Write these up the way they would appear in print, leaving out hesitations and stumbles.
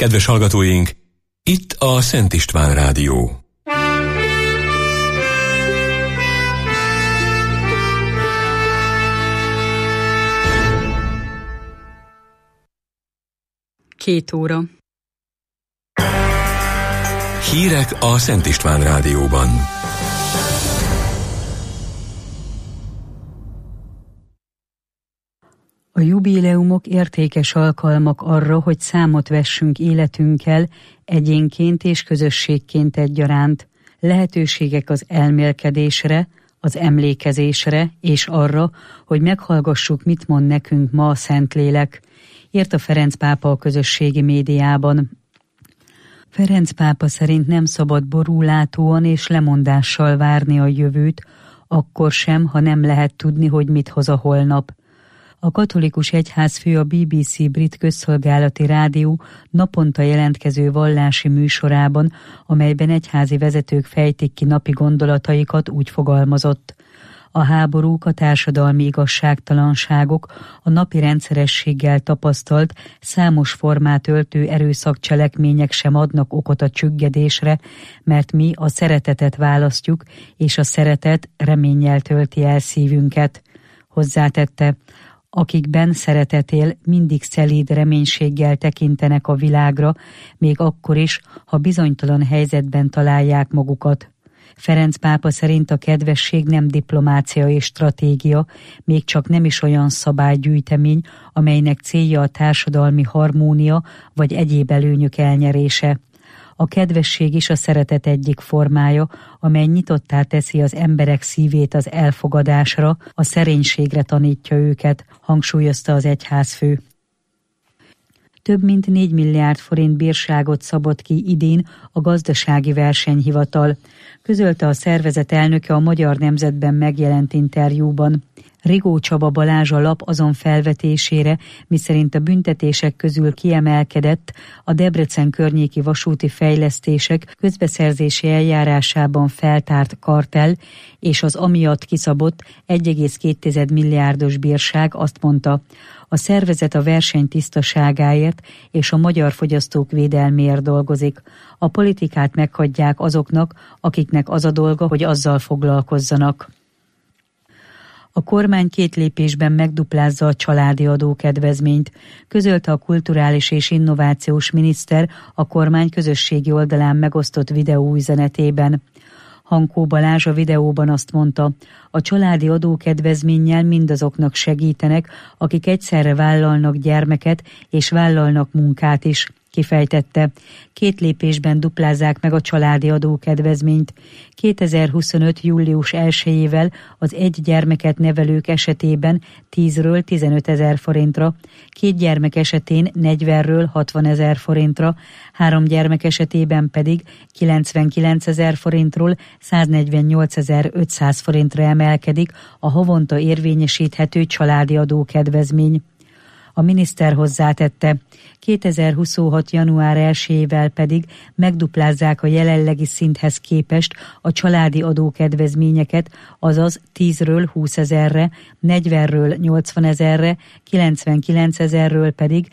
Kedves hallgatóink, itt a Szent István Rádió. Két óra. Hírek a Szent István Rádióban. A jubileumok értékes alkalmak arra, hogy számot vessünk életünkkel, egyénként és közösségként egyaránt. Lehetőségek az elmélkedésre, az emlékezésre és arra, hogy meghallgassuk, mit mond nekünk ma a Szentlélek, írta Ferenc pápa a közösségi médiában. Ferenc pápa szerint nem szabad borúlátóan és lemondással várni a jövőt, akkor sem, ha nem lehet tudni, hogy mit hoz a holnap. A katolikus egyházfő a BBC brit közszolgálati rádió naponta jelentkező vallási műsorában, amelyben egyházi vezetők fejtik ki napi gondolataikat, úgy fogalmazott. A háborúk, a társadalmi igazságtalanságok, a napi rendszerességgel tapasztalt, számos formát öltő erőszakcselekmények sem adnak okot a csüggedésre, mert mi a szeretetet választjuk, és a szeretet reménnyel tölti el szívünket. Hozzátette, akikben szeretet él, mindig szelíd reménységgel tekintenek a világra, még akkor is, ha bizonytalan helyzetben találják magukat. Ferenc pápa szerint a kedvesség nem diplomácia és stratégia, még csak nem is olyan szabálygyűjtemény, amelynek célja a társadalmi harmónia vagy egyéb előnyök elnyerése. A kedvesség is a szeretet egyik formája, amely nyitottá teszi az emberek szívét az elfogadásra, a szerénységre tanítja őket, hangsúlyozta az egyházfő. Több mint 4 milliárd forint bírságot szabott ki idén a gazdasági versenyhivatal, közölte a szervezet elnöke a Magyar Nemzetben megjelent interjúban. Rigó Csaba Balázs a lap azon felvetésére, miszerint a büntetések közül kiemelkedett a Debrecen környéki vasúti fejlesztések közbeszerzési eljárásában feltárt kartell és az amiatt kiszabott 1,2 milliárdos bírság, azt mondta, a szervezet a verseny tisztaságáért és a magyar fogyasztók védelméért dolgozik. A politikát meghagyják azoknak, akiknek az a dolga, hogy azzal foglalkozzanak. A kormány 2 lépésben megduplázza a családi adókedvezményt, közölte a kulturális és innovációs miniszter a kormány közösségi oldalán megosztott videóüzenetében. Hankó Balázs a videóban azt mondta, a családi adókedvezménnyel mindazoknak segítenek, akik egyszerre vállalnak gyermeket és vállalnak munkát is. Kifejtette, 2 lépésben duplázzák meg a családi adókedvezményt. 2025. július 1-ével az 1 gyermeket nevelők esetében 10-ről 15 000 forintra, 2 gyermek esetén 40-ről 60 000 forintra, 3 gyermek esetében pedig 99 000 forintról 148 500 forintra emelkedik a havonta érvényesíthető családi adókedvezmény. A miniszter hozzátette, 2026. január 1-ével pedig megduplázzák a jelenlegi szinthez képest a családi adókedvezményeket, azaz 10-ről 20 000-re, 40-ről 80 000-re, 99 000-ről pedig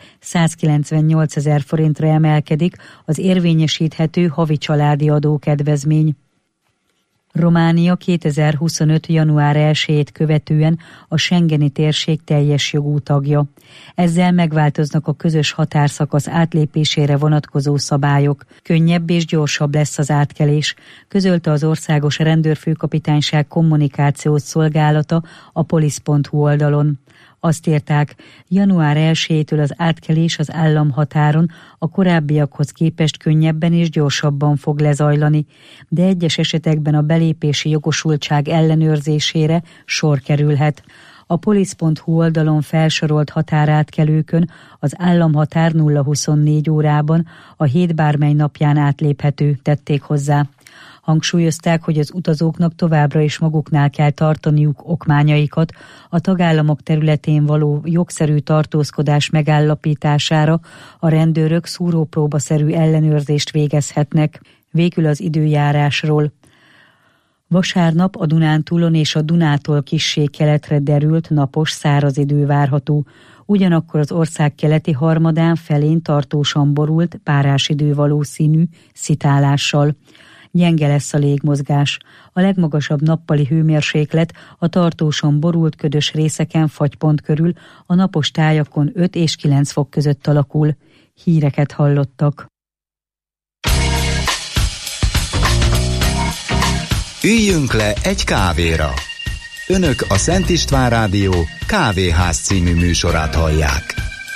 198 000 forintra emelkedik az érvényesíthető havi családi adókedvezmény. Románia 2025. január 1-ét követően a schengeni térség teljes jogú tagja. Ezzel megváltoznak a közös határszakasz átlépésére vonatkozó szabályok. Könnyebb és gyorsabb lesz az átkelés, közölte az Országos Rendőrfőkapitányság kommunikációs szolgálata a polisz.hu oldalon. Azt írták, január 1-től az átkelés az államhatáron a korábbiakhoz képest könnyebben és gyorsabban fog lezajlani, de egyes esetekben a belépési jogosultság ellenőrzésére sor kerülhet. A polisz.hu oldalon felsorolt határátkelőkön az államhatár 0-24 órában a hét bármely napján átléphető, tették hozzá. Hangsúlyozták, hogy az utazóknak továbbra is maguknál kell tartaniuk okmányaikat, a tagállamok területén való jogszerű tartózkodás megállapítására a rendőrök szúrópróbaszerű ellenőrzést végezhetnek. Végül az időjárásról. Vasárnap a Dunántúlon és a Dunától kissé keletre derült napos száraz idő várható, ugyanakkor az ország keleti harmadán felén tartósan borult párásidő valószínű szitálással. Gyenge lesz a légmozgás. A legmagasabb nappali hőmérséklet a tartósan borult ködös részeken fagypont körül, a napos tájakon 5 és 9 fok között alakul. Híreket hallottak. Üljünk le egy kávéra. Önök a Szent István Rádió Kávéház című műsorát hallják.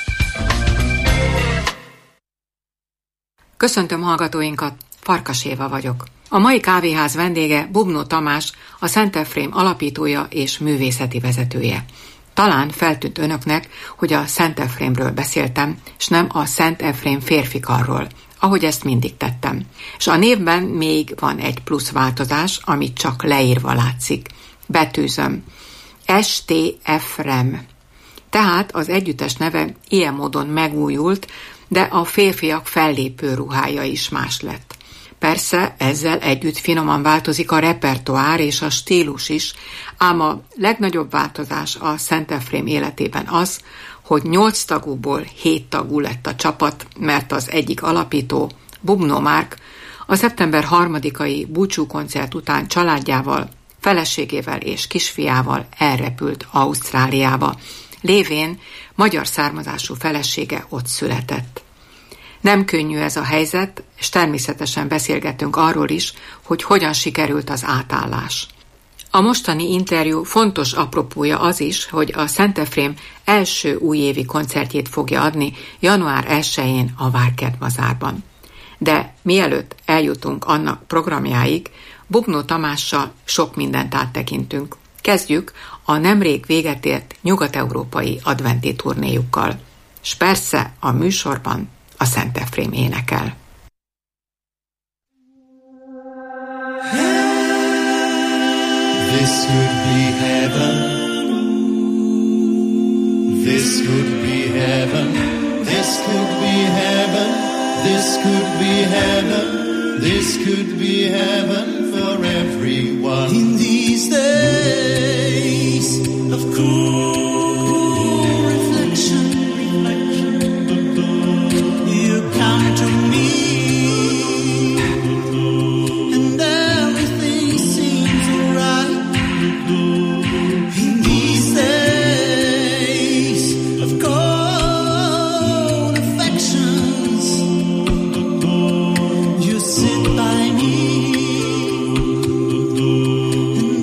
Köszöntöm hallgatóinkat, Farkas Éva vagyok. A mai kávéház vendége Bubnó Tamás, a Szent Efrém alapítója és művészeti vezetője. Talán feltűnt önöknek, hogy a Szent Efrémről beszéltem, és nem a Szent Efrém férfikarról, ahogy ezt mindig tettem. És a névben még van egy plusz változás, amit csak leírva látszik. Betűzöm. St. Efrem. Tehát az együttes neve ilyen módon megújult, de a férfiak fellépő ruhája is más lett. Persze ezzel együtt finoman változik a repertoár és a stílus is, ám a legnagyobb változás a Szent Efrém életében az, hogy 8 tagúból 7 tagú lett a csapat, mert az egyik alapító, Bubnó Márk, a szeptember 3-ai búcsúkoncert után családjával, feleségével és kisfiával elrepült Ausztráliába, lévén magyar származású felesége ott született. Nem könnyű ez a helyzet, és természetesen beszélgetünk arról is, hogy hogyan sikerült az átállás. A mostani interjú fontos apropója az is, hogy a Szent Efrém első újévi koncertjét fogja adni január 1-én a Várkertbazárban. De mielőtt eljutunk annak programjáig, Bubnó Tamással sok mindent áttekintünk. Kezdjük a nemrég véget ért nyugat-európai adventi turnéjukkal. S persze a műsorban a Szent Efrém énekel. This could be heaven. This could be heaven. This could be heaven. This could be heaven. This could be heaven for everyone. In these days of cool reflection, you come to me. Sit by me, and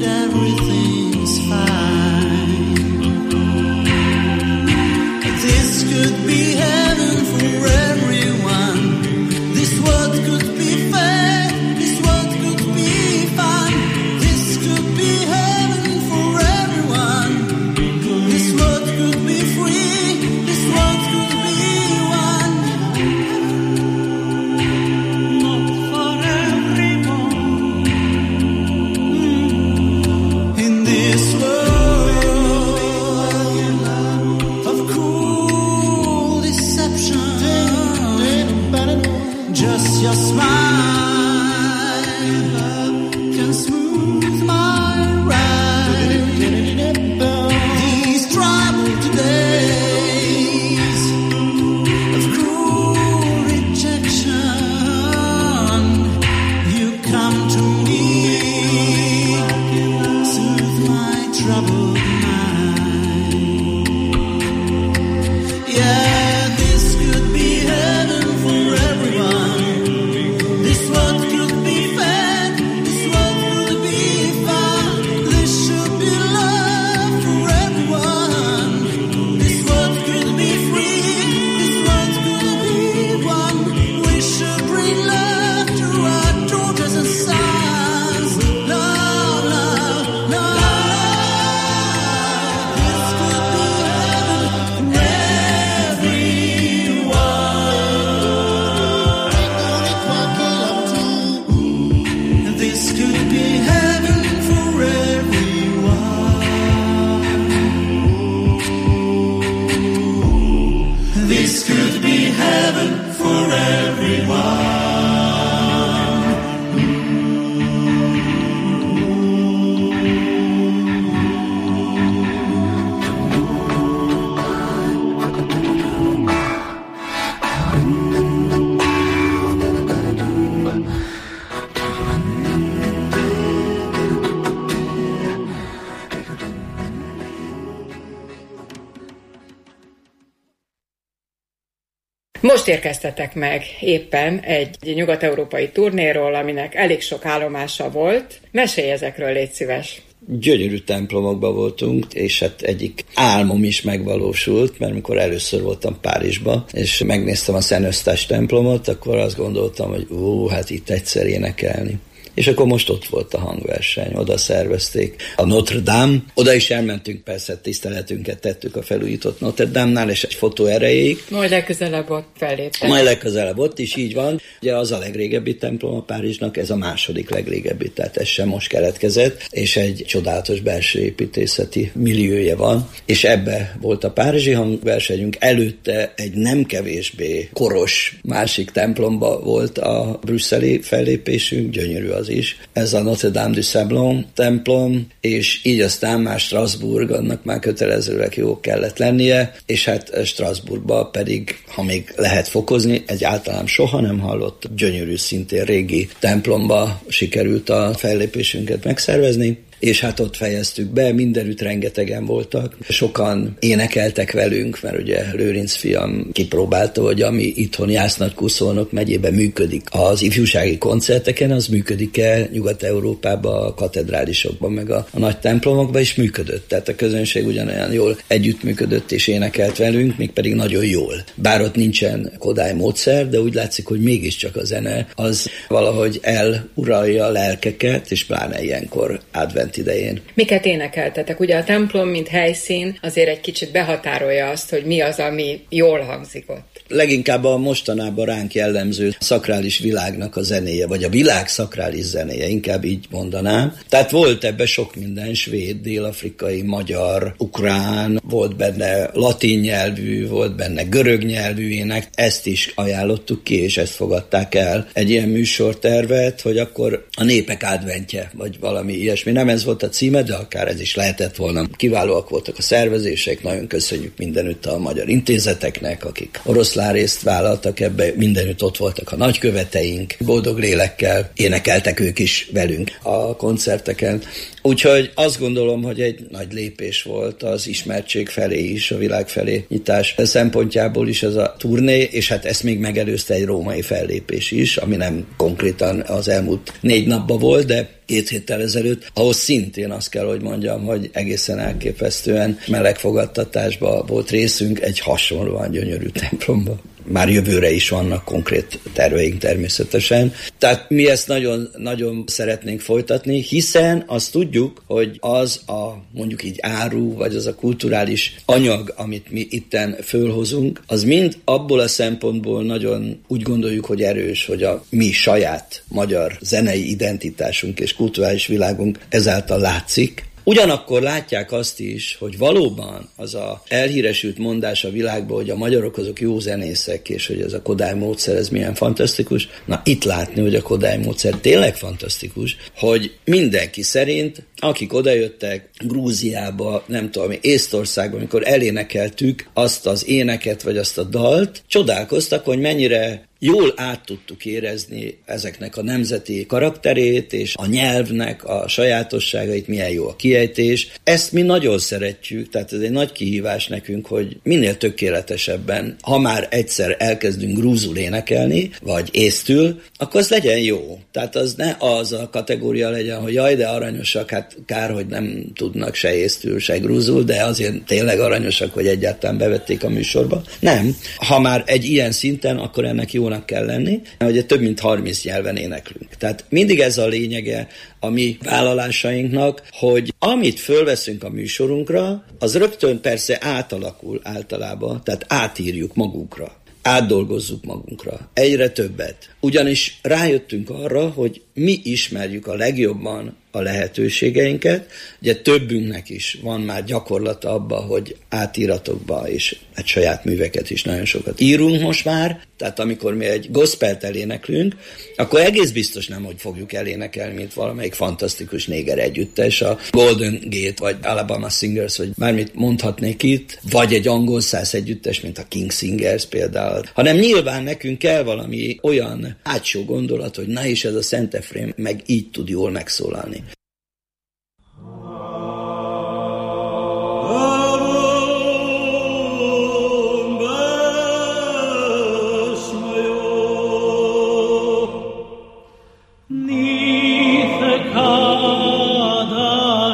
Most érkeztetek meg éppen egy nyugat-európai turnéról, aminek elég sok állomása volt. Mesélj ezekről, légy szíves! Gyönyörű templomokban voltunk, és hát egyik álmom is megvalósult, mert amikor először voltam Párizsba, és megnéztem a Szent Eusztáche templomot, akkor azt gondoltam, hogy hát itt egyszer énekelni. És akkor most ott volt a hangverseny, oda szervezték a Notre Dame, oda is elmentünk, persze tiszteletünket tettük a felújított Notre Dame-nál, és egy fotó erejéig. Majd legközelebb ott felléptek. Majd legközelebb ott is, így van. Ugye az a legrégebbi templom a Párizsnak, ez a második legrégebbi, tehát ez sem most keletkezett, és egy csodálatos belső építészeti milliója van, és ebbe volt a párizsi hangversenyünk, előtte egy nem kevésbé koros másik templomba volt a brüsszeli fellépésünk, gyönyörű az is. Ez a Notre Dame du Sablon templom, és így aztán már Strasbourg, annak már kötelezőleg jó kellett lennie, és hát Strasbourgba pedig, ha még lehet fokozni, egy általán soha nem hallott, gyönyörű, szintén régi templomba sikerült a fellépésünket megszervezni, és hát ott fejeztük be, mindenütt rengetegen voltak. Sokan énekeltek velünk, mert ugye Lőrinc fiam kipróbálta, hogy ami itthon Jász-Nagykun-Szolnok megyében működik az ifjúsági koncerteken, az működik-e Nyugat-Európában, a katedrálisokban, meg a nagy templomokban is működött. Tehát a közönség ugyanolyan jól együttműködött és énekelt velünk, mégpedig nagyon jól. Bár ott nincsen Kodály módszer, de úgy látszik, hogy mégiscsak a zene az valahogy eluralja a lelkeket, és pláne ilyenkor advent idején. Miket énekeltetek? Ugye a templom, mint helyszín, azért egy kicsit behatárolja azt, hogy mi az, ami jól hangzik ott. Leginkább a mostanában ránk jellemző szakrális világnak a zenéje, vagy a világ szakrális zenéje, inkább így mondanám. Tehát volt ebbe sok minden, svéd, dél-afrikai, magyar, ukrán, volt benne latin nyelvű, volt benne görög nyelvű ének, ezt is ajánlottuk ki, és ezt fogadták el. Egy ilyen műsortervet, hogy akkor a népek adventje, vagy valami ilyesmi. Nem ez volt a címe, de akár ez is lehetett volna. Kiválóak voltak a szervezések, nagyon köszönjük mindenütt a magyar intézeteknek, akik oroszlán részt vállaltak ebbe, mindenütt ott voltak a nagyköveteink, boldog lélekkel énekeltek ők is velünk a koncerteken. Úgyhogy azt gondolom, hogy egy nagy lépés volt az ismertség felé is, a világ felé nyitás szempontjából is ez a turné, és hát ezt még megelőzte egy római fellépés is, ami nem konkrétan az elmúlt 4 napban volt, de 2 héttel ezelőtt, ahhoz szintén azt kell, hogy mondjam, hogy egészen elképesztően meleg fogadtatásban volt részünk egy hasonlóan gyönyörű templomban. Már jövőre is vannak konkrét terveink természetesen. Tehát mi ezt nagyon, nagyon szeretnénk folytatni, hiszen azt tudjuk, hogy az a mondjuk így áru, vagy az a kulturális anyag, amit mi itten fölhozunk, az mind abból a szempontból nagyon úgy gondoljuk, hogy erős, hogy a mi saját magyar zenei identitásunk és kulturális világunk ezáltal látszik. Ugyanakkor látják azt is, hogy valóban az a elhíresült mondás a világban, hogy a magyarok azok jó zenészek, és hogy ez a Kodály módszer, ez milyen fantasztikus. Na itt látni, hogy a Kodály módszer tényleg fantasztikus, hogy mindenki szerint, akik odajöttek Grúziába, nem tudom, Észtországban, amikor elénekeltük azt az éneket, vagy azt a dalt, csodálkoztak, hogy mennyire jól át tudtuk érezni ezeknek a nemzeti karakterét, és a nyelvnek a sajátosságait, milyen jó a kiejtés. Ezt mi nagyon szeretjük, tehát ez egy nagy kihívás nekünk, hogy minél tökéletesebben, ha már egyszer elkezdünk grúzul énekelni, vagy észtül, akkor az legyen jó. Tehát az ne az a kategória legyen, hogy jaj, de aranyosak, hát kár, hogy nem tudnak se észtül, se grúzul, de azért tényleg aranyosak, hogy egyáltalán bevették a műsorba. Nem. Ha már egy ilyen szinten, akkor ennek jónak kell lenni, hogy több mint 30 nyelven éneklünk. Tehát mindig ez a lényege a mi vállalásainknak, hogy amit fölveszünk a műsorunkra, az rögtön persze átalakul általában, tehát átírjuk magunkra, átdolgozzuk magunkra, egyre többet. Ugyanis rájöttünk arra, hogy mi ismerjük a legjobban a lehetőségeinket, ugye többünknek is van már gyakorlata abba, hogy átíratokba és egy saját műveket is nagyon sokat írunk most már, tehát amikor mi egy gospelt eléneklünk, akkor egész biztos nem, hogy fogjuk elénekelni, mint valamelyik fantasztikus néger együttes, a Golden Gate, vagy Alabama Singers, vagy bármit mondhatnék itt, vagy egy angol száz együttes, mint a King Singers például, hanem nyilván nekünk kell valami olyan hátsó gondolat, hogy na is ez a Szent Efrém meg így tud jól megszólalni.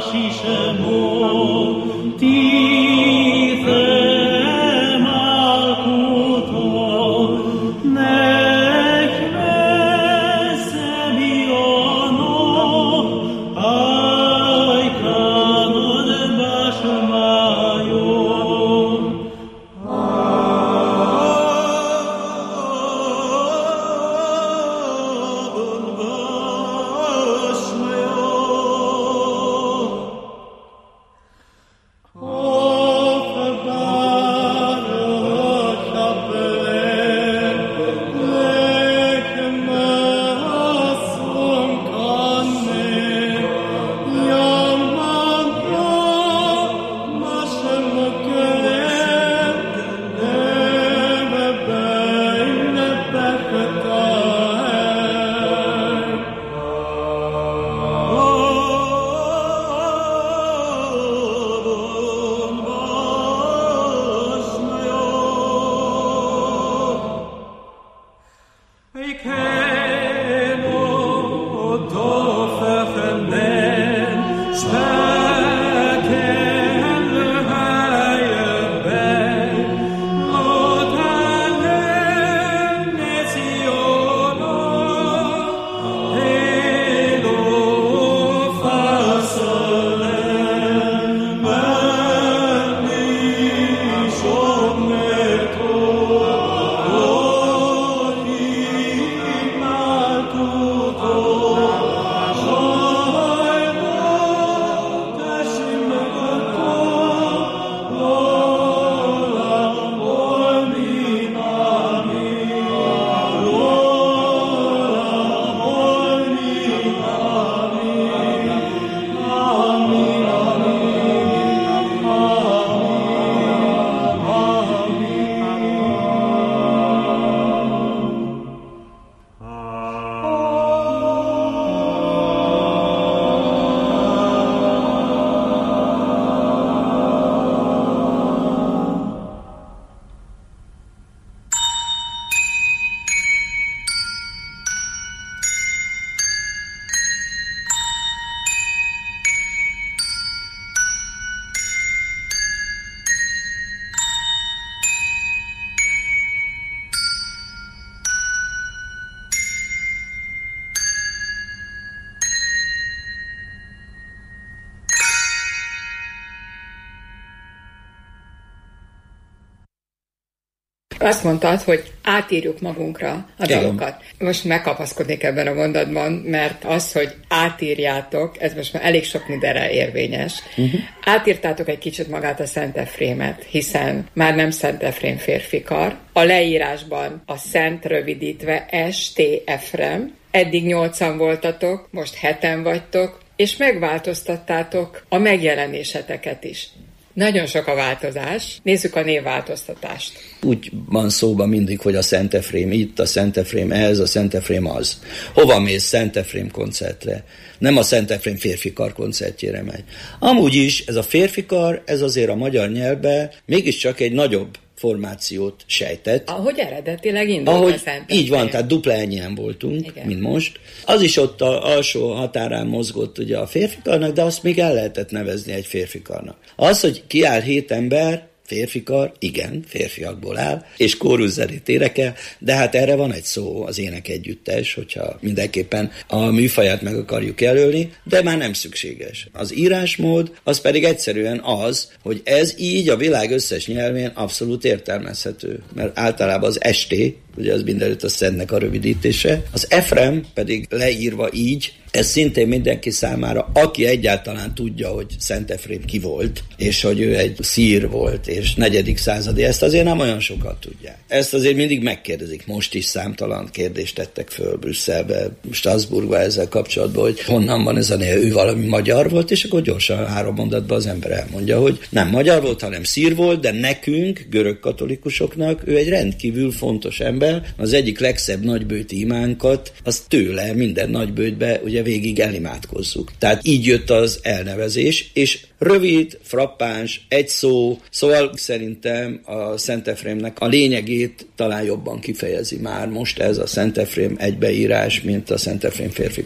Azt mondtad, hogy átírjuk magunkra a dalokat. Most megkapaszkodnék ebben a mondatban, mert az, hogy átírjátok, ez most már elég sok mindenre érvényes. Átírtátok egy kicsit magát a Szent Efrémet, hiszen már nem Szent Efrém férfikar. A leírásban a Szent rövidítve St. Efrem. Eddig 8-an voltatok, most 7-en vagytok, és megváltoztattátok a megjelenéseteket is. Nagyon sok a változás. Nézzük a névváltoztatást. Úgy van szóban mindig, hogy a Szent Efrém itt, a Szent Efrém ez, a Szent Efrém az. Hova mész Szent Efrém koncertre? Nem a Szent Efrém férfikar koncertjére megy. Amúgy is ez a férfikar, ez azért a magyar nyelvben mégiscsak egy nagyobb formációt sejtett. Ahogy eredetileg indult a Szent Efrém. Így van, tehát dupla ennyien voltunk, igen, mint most. Az is ott az alsó határán mozgott ugye a férfikarnak, de azt még el lehetett nevezni egy férfikarnak. Az, hogy kiáll 7 ember, férfikar, igen, férfiakból áll, és kóruszenét énekel, de hát erre van egy szó, az énekegyüttes, hogyha mindenképpen a műfaját meg akarjuk jelölni, de már nem szükséges. Az írásmód az pedig egyszerűen az, hogy ez így a világ összes nyelvén abszolút értelmezhető, mert általában az ST, ugye az mindenütt a Szentnek a rövidítése, az Efrem pedig leírva így, ez szintén mindenki számára, aki egyáltalán tudja, hogy Szent Efrém ki volt, és hogy ő egy szír volt, és 4. századi, ezt azért nem olyan sokat tudják. Ezt azért mindig megkérdezik, most is számtalan kérdést tettek föl Brüsszelbe, Strasbourgba ezzel kapcsolatban, hogy honnan van ez a név, ő valami magyar volt, és akkor gyorsan 3 mondatban az ember elmondja, hogy nem magyar volt, hanem szír volt, de nekünk, görög katolikusoknak ő egy rendkívül fontos ember, az egyik legszebb nagybőti imánkat, az tőle minden nagybőtbe ugye végig elimádkozzuk. Tehát így jött az elnevezés, és rövid, frappáns, egy szó, szóval szerintem a Szent Efrémnek a lényegét talán jobban kifejezi már most ez a Szent Efrém egybeírás, mint a Szent Efrém férfikar.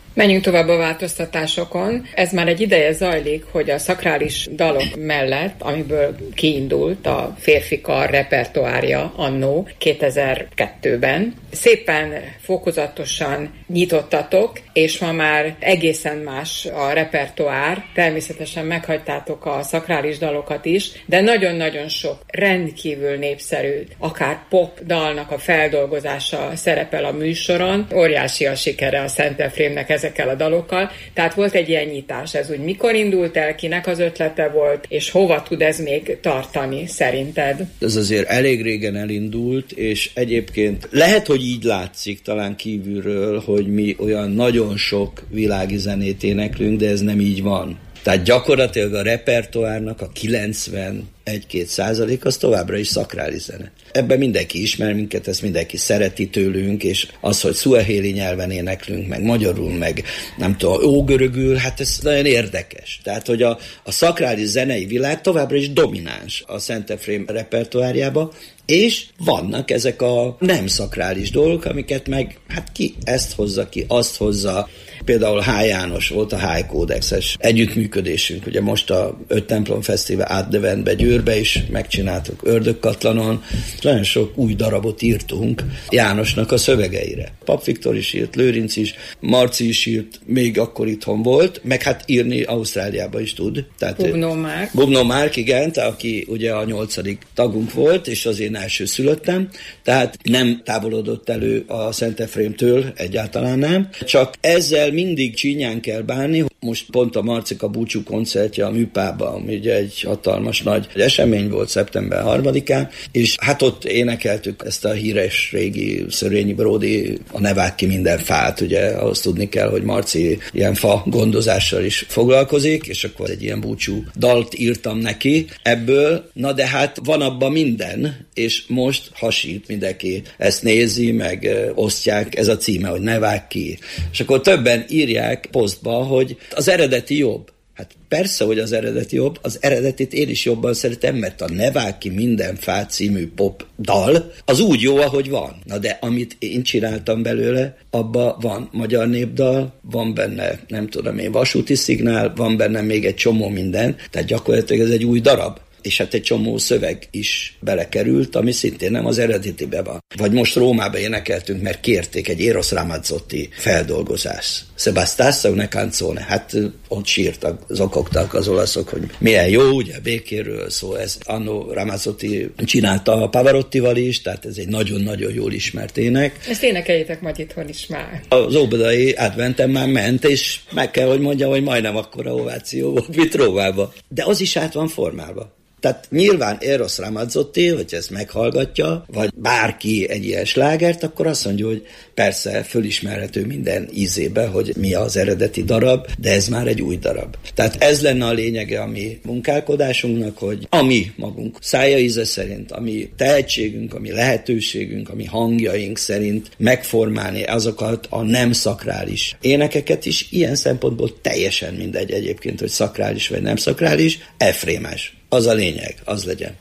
Menjünk tovább a változtatásokon. Ez már egy ideje zajlik, hogy a szakrális dalok mellett, amiből kiindult a férfi kar repertoárja annó 2002-ben, szépen fokozatosan nyitottatok, és ma már egészen más a repertoár. Természetesen meghagytátok a szakrális dalokat is, de nagyon-nagyon sok rendkívül népszerű, akár pop dalnak a feldolgozása szerepel a műsoron. Óriási a sikere a Szent-Efrémnek ezekkel a dalokkal. Tehát volt egy ilyen nyitás. Ez úgy mikor indult el, kinek az ötlete volt, és hova tud ez még tartani szerinted? Ez azért elég régen elindult, és egyébként lehet, hogy így látszik talán kívülről, hogy mi olyan nagyon sok világi zenét éneklünk, de ez nem így van. Tehát gyakorlatilag a repertoárnak a 91-2% az továbbra is szakrális zene. Ebben mindenki ismer minket, ezt mindenki szereti tőlünk, és az, hogy szuahéli nyelven éneklünk, meg magyarul, meg nem tudom, ógörögül, hát ez nagyon érdekes. Tehát, hogy a szakrális zenei világ továbbra is domináns a Szent-Efrém repertoárjába, és vannak ezek a nem szakrális dolgok, amiket meg, hát ki ezt hozza, ki azt hozza. Például H. János volt a High Codex-es együttműködésünk. Ugye most a 5 templom fesztivál átdeventbe Győrbe is megcsináltuk, Ördögkatlanon. Nagyon sok új darabot írtunk Jánosnak a szövegeire. Pap Viktor is írt, Lőrinc is, Marci is írt, még akkor itthon volt, meg hát írni Ausztráliába is tud. Bubnó Márk, igen, aki ugye a 8. tagunk volt, és az én első szülöttem, tehát nem távolodott elő a Szent-Efrémtől, egyáltalán nem. Csak ezzel mindig csínyán kell bánni. Most pont a Marcika búcsú koncertje a Műpában, ami ugye egy hatalmas nagy esemény volt szeptember 3-án, és hát ott énekeltük ezt a híres régi Szörényi Bródi, a Ne vágd ki minden fát, ugye ahhoz tudni kell, hogy Marci ilyen fa gondozással is foglalkozik, és akkor egy ilyen búcsú dalt írtam neki ebből, na de hát van abban minden, és most hasít mindenki, ezt nézi, meg osztják, ez a címe, hogy Ne vágd ki. És akkor többen írják posztba, hogy az eredeti jobb. Hát persze, hogy az eredeti jobb, az eredetit én is jobban szeretem, mert a Ne vágd ki minden fát című pop dal, az úgy jó, ahogy van. Na de amit én csináltam belőle, abban van magyar népdal, van benne, nem tudom én, vasúti szignál, van benne még egy csomó minden, tehát gyakorlatilag ez egy új darab. És hát egy csomó szöveg is belekerült, ami szintén nem az eredetibe van. Vagy most Rómába énekeltünk, mert kérték egy Eros Ramazzotti feldolgozás. Se bastasse una canzone. Hát ott sírtak, zokogtak az olaszok, hogy milyen jó, ugye békéről szól. Ez anno Ramazzotti csinálta a Pavarottival is, tehát ez egy nagyon-nagyon jól ismert ének. Ezt énekeljétek majd itthon is már. Az óbudai adventem már ment, és meg kell, hogy mondjam, hogy majdnem akkora ováció volt, mint Rómába. De az is át van formálva. Tehát nyilván Eros Ramazzotti, hogy ezt meghallgatja, vagy bárki egy ilyen slágert, akkor azt mondja, hogy persze fölismerhető minden ízébe, hogy mi az eredeti darab, de ez már egy új darab. Tehát ez lenne a lényege a mi munkálkodásunknak, hogy a mi magunk szája íze szerint, a mi tehetségünk, a mi lehetőségünk, a mi hangjaink szerint megformálni azokat a nem szakrális énekeket is, ilyen szempontból teljesen mindegy egyébként, hogy szakrális vagy nem szakrális, efrémes. Az a lényeg, az legyen.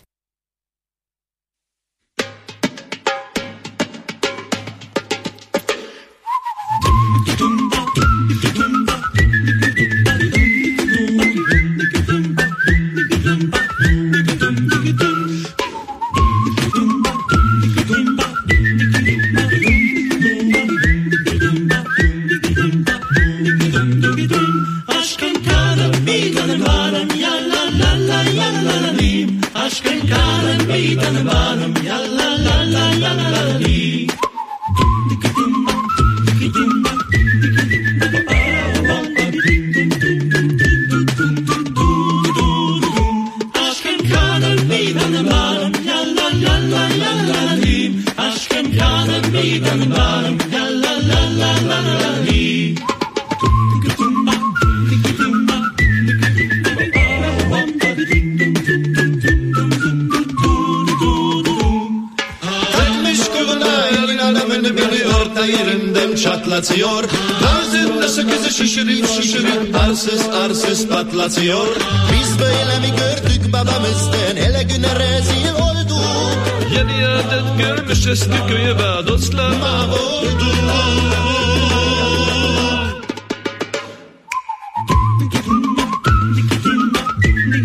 Arses patlaciyor. Biz böyle mi gördük babamızdan, hele güne rezil olduk. Yeni adet görmüş eski köye ve dostlar mahvolduk.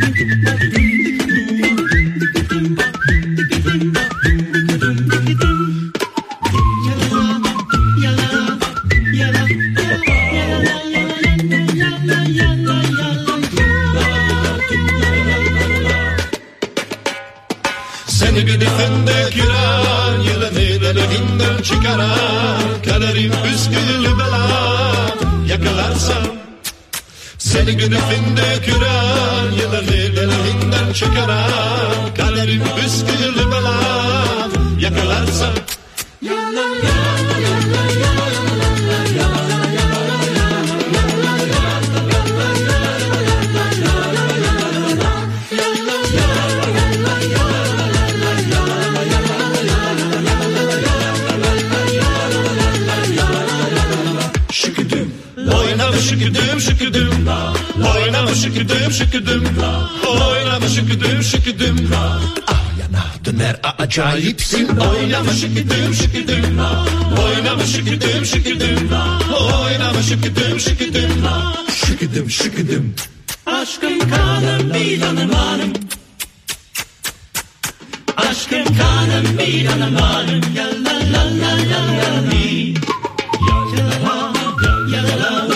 Seni bir defende kirar, yılanı hinden çıkarar, kaderim püskülü bela yakalarsam. Seni bir defende kirar, yılanı hinden çıkarar, kaderim püskülü bela yakalarsam. Şıkıdım şıkıdım, oynama şıkıdım şıkıdım, oynama şıkıdım şıkıdım. Ah yana döner acayipsin, oynama şıkıdım şıkıdım, oynama şıkıdım şıkıdım, oynama şıkıdım şıkıdım, şıkıdım şıkıdım. Aşkım kanım bir yanım hanım, aşkım kanım bir yanım hanım, ya la la la la la li, ya la ya la.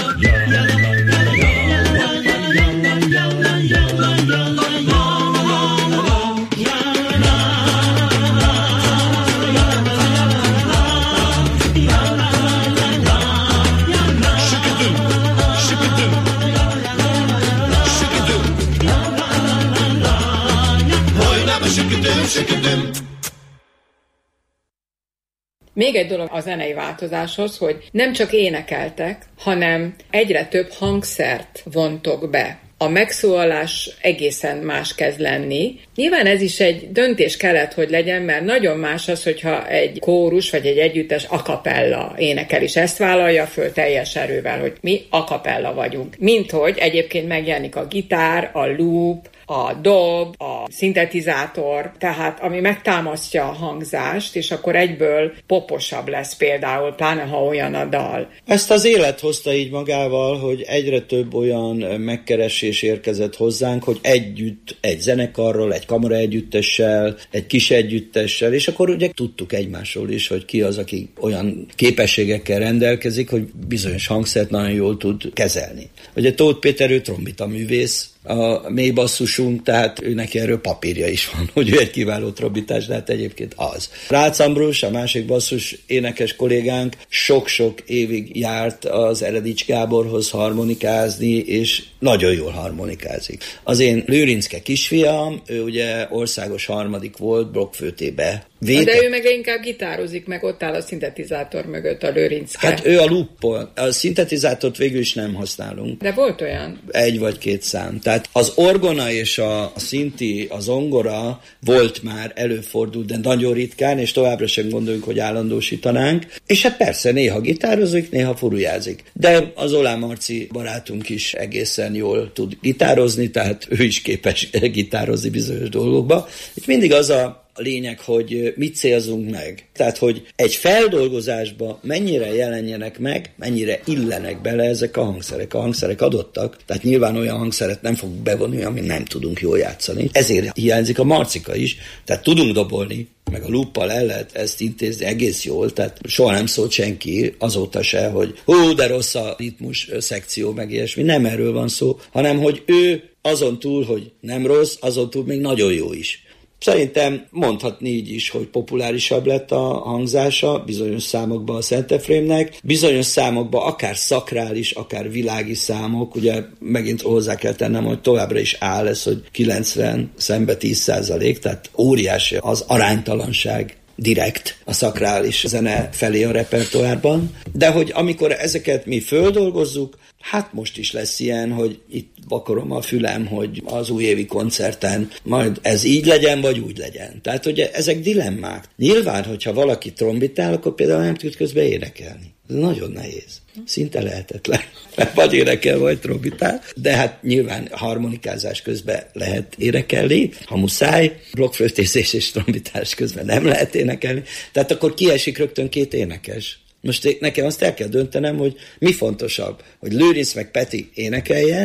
Még egy dolog a zenei változáshoz, hogy nem csak énekeltek, hanem egyre több hangszert vontok be. A megszólalás egészen más kezd lenni. Nyilván ez is egy döntés kellett, hogy legyen, mert nagyon más az, hogyha egy kórus vagy egy együttes a cappella énekel, és ezt vállalja föl teljes erővel, hogy mi a cappella vagyunk. Mint hogy egyébként megjelenik a gitár, a loop, a dob, a szintetizátor, tehát ami megtámasztja a hangzást, és akkor egyből poposabb lesz például, pláne ha olyan a dal. Ezt az élet hozta így magával, hogy egyre több olyan megkeresés érkezett hozzánk, hogy együtt, egy zenekarral, egy kamaraegyüttessel, egy kis együttessel, és akkor ugye tudtuk egymásról is, hogy ki az, aki olyan képességekkel rendelkezik, hogy bizonyos hangszert nagyon jól tud kezelni. Ugye Tóth Péter, ő trombita művész, a mély basszusunk, tehát ő neki erről papírja is van, hogy ő egy kiváló trombitás, de hát egyébként az. Rácz Ambrus, a másik basszus énekes kollégánk sok-sok évig járt az Eredics Gáborhoz harmonikázni, és nagyon jól harmonikázik. Az én Lőrincke kisfiam, ő ugye országos harmadik volt blokkflötébe. De ő meg inkább gitározik, meg ott áll a szintetizátor mögött a Lőrincke. Hát ő a looppol. A szintetizátort végül is nem használunk. De volt olyan? 1 vagy 2 szám. Tehát az orgona és a szinti, a zongora volt már, előfordult, de nagyon ritkán, és továbbra sem gondoljuk, hogy állandósítanánk. És hát persze néha gitározik, néha furujázik. De az Olán Marci barátunk is egészen jól tud gitározni, tehát ő is képes gitározni bizonyos dolgokba. Itt mindig az a lényeg, hogy mit célzunk meg. Tehát, hogy egy feldolgozásba mennyire jelenjenek meg, mennyire illenek bele ezek a hangszerek. A hangszerek adottak, tehát nyilván olyan hangszeret nem fogunk bevonni, amit nem tudunk jól játszani. Ezért hiányzik a marcika is, tehát tudunk dobolni, meg a lúppal el lehet ezt intézni egész jól, tehát soha nem szólt senki azóta se, hogy de rossz a ritmus szekció, meg ilyesmi. Nem erről van szó, hanem hogy ő azon túl, hogy nem rossz, azon túl még nagyon jó is. Szerintem mondhatni így is, hogy populárisabb lett a hangzása bizonyos számokban a Szent-Efrémnek, bizonyos számokban akár szakrális, akár világi számok, ugye megint hozzá kell tennem, hogy továbbra is áll ez, hogy 90 szembe 10%, tehát óriási az aránytalanság direkt a szakrális zene felé a repertoárban, de hogy amikor ezeket mi földolgozzuk, hát most is lesz ilyen, hogy itt vakarom a fülem, hogy az újévi koncerten majd ez így legyen, vagy úgy legyen. Tehát, hogy ezek dilemmák. Nyilván, hogyha valaki trombitál, akkor például nem tud közben énekelni. Ez nagyon nehéz. Szinte lehetetlen. Vagy énekel, vagy trombitál. De hát nyilván harmonikázás közben lehet énekelni, ha muszáj. Blokkflötészés és trombitás közben nem lehet énekelni. Tehát akkor kiesik rögtön 2 énekes. Most nekem azt el kell döntenem, hogy mi fontosabb, hogy Lőrinc meg Peti énekeljen,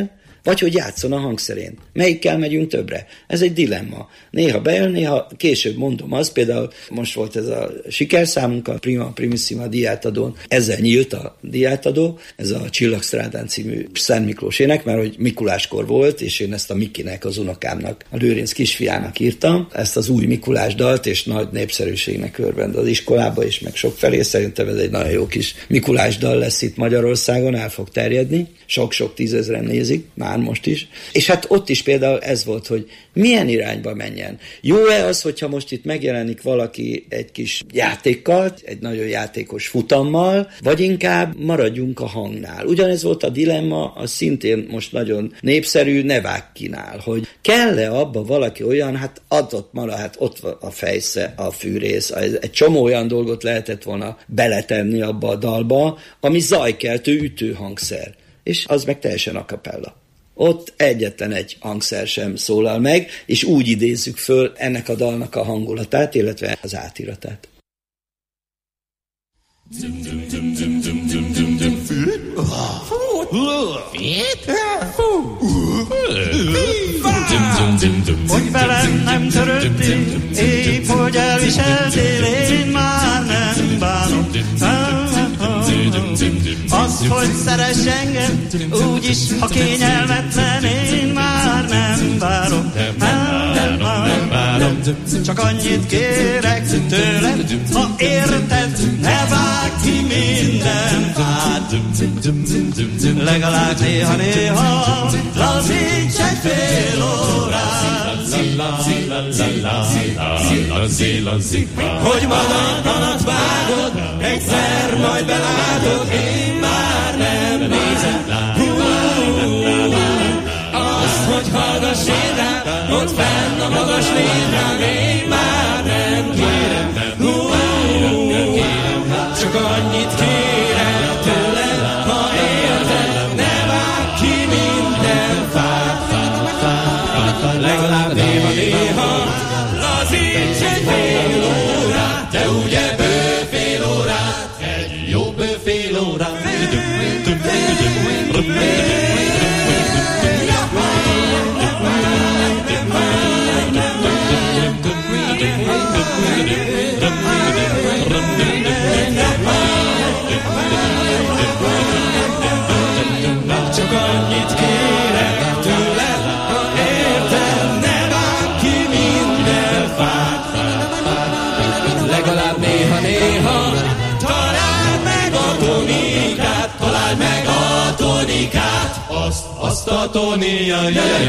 vagy hogy játszon a hangszerén. Melyikkel megyünk többre? Ez egy dilemma. Néha bejön, néha később mondom azt, például most volt ez a sikerszámunk, a Prima Primissima díjátadón, ezzel nyílt a díjátadó, ez a Csillagstrádán című Szent Miklós ének, mert hogy Mikuláskor volt, és én ezt a Mikinek, az unokámnak, a Lőrinc kisfiának írtam, ezt az új Mikulás dalt, és nagy népszerűségnek örvend az iskolába, és meg sokfelé. Szerintem ez egy nagyon jó kis Mikulás dal lesz itt Magyarországon, el fog terjedni. Sok-sok 10 000 nézik, már most is. És hát ott is például ez volt, hogy milyen irányba menjen. Jó-e az, hogyha most itt megjelenik valaki egy kis játékkal, egy nagyon játékos futammal, vagy inkább maradjunk a hangnál. Ugyanez volt a dilemma, az szintén most nagyon népszerű, ne vágj kinál, hogy kell-e abba valaki olyan, hát adott marad, hát ott van a fejsze, a fűrész, egy csomó olyan dolgot lehetett volna beletenni abba a dalba, ami zajkeltő ütőhangszer. És az meg teljesen a cappella. Ott egyetlen egy hangszer sem szólal meg, és úgy idézzük föl ennek a dalnak a hangulatát, illetve az átiratát. Hogy velem nem törődtél, épp hogy elviseltél, én már nem bánom. Az, hogy szeress engem, úgyis, ha kényelmetlen, én már nem várom. Csak annyit kérek tőled, ha érted, ne vágj ki minden fát. Legalább néha-néha lazíts egy fél órát. Hogy magadat vágod, egyszer majd belátod, én már nem nézem. Azt, hogy hallgass én rám, ott fenn a magas létrám, én már nem kérem. Csak annyit kérek tőled, ha érted, ne vágj ki minden fát. Legalább néha-néha lazíts egy fél órát, de ugye bő fél órát, egy jó bő fél órát. Csak annyit kérek tőled, ha érted, ne vágj ki minden fát. Legalább néha-néha találd meg a tonikát, találd meg a tonikát. Azt a tonia,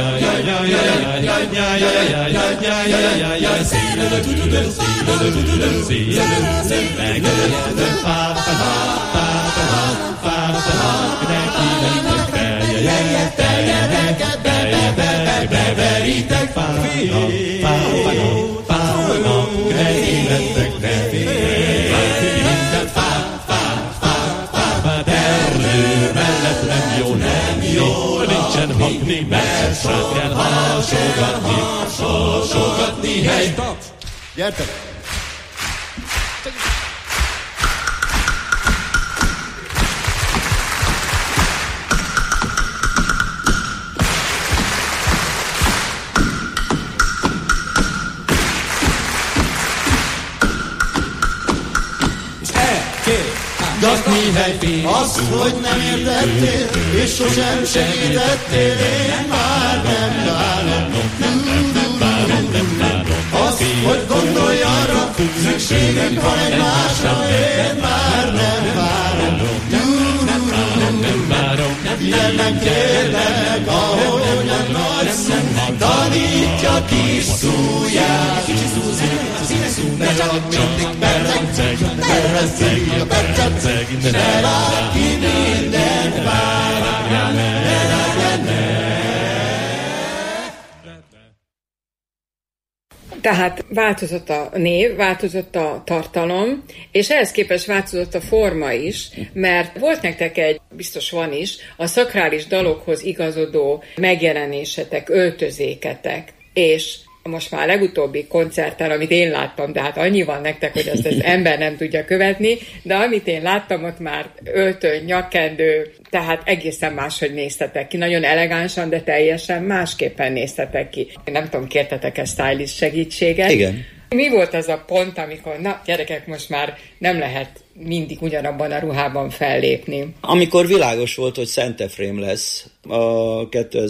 beverítek erről mellett nem jó, nincsen hakni, mert sok kell hasogatni, hely! Gyertek! Azt, hogy nem értettél, és sosem segítettél, én már nem bánom. Azt, hogy gondolj arra, szükségünk van egymásra, én már nem várom. Figyelnek, kérlek, ahogy a nagy szem tanítja kis szúját. Ne csak mindig berrecceg, ne vágj ki mindent, vágja ne. Tehát változott a név, változott a tartalom, és ehhez képest változott a forma is, mert volt nektek egy, biztos van is, a szakrális dalokhoz igazodó megjelenésetek, öltözéketek, és most már a legutóbbi koncerten, amit én láttam, de hát annyi van nektek, hogy azt az ember nem tudja követni, de amit én láttam, ott már öltöny, nyakkendő, tehát egészen máshogy néztetek ki. Nagyon elegánsan, de teljesen másképpen néztetek ki. Nem tudom, kértetek-e stylist segítséget? Igen. Mi volt az a pont, amikor, na gyerekek, most már nem lehet mindig ugyanabban a ruhában fellépni? Amikor világos volt, hogy Szentefrém lesz a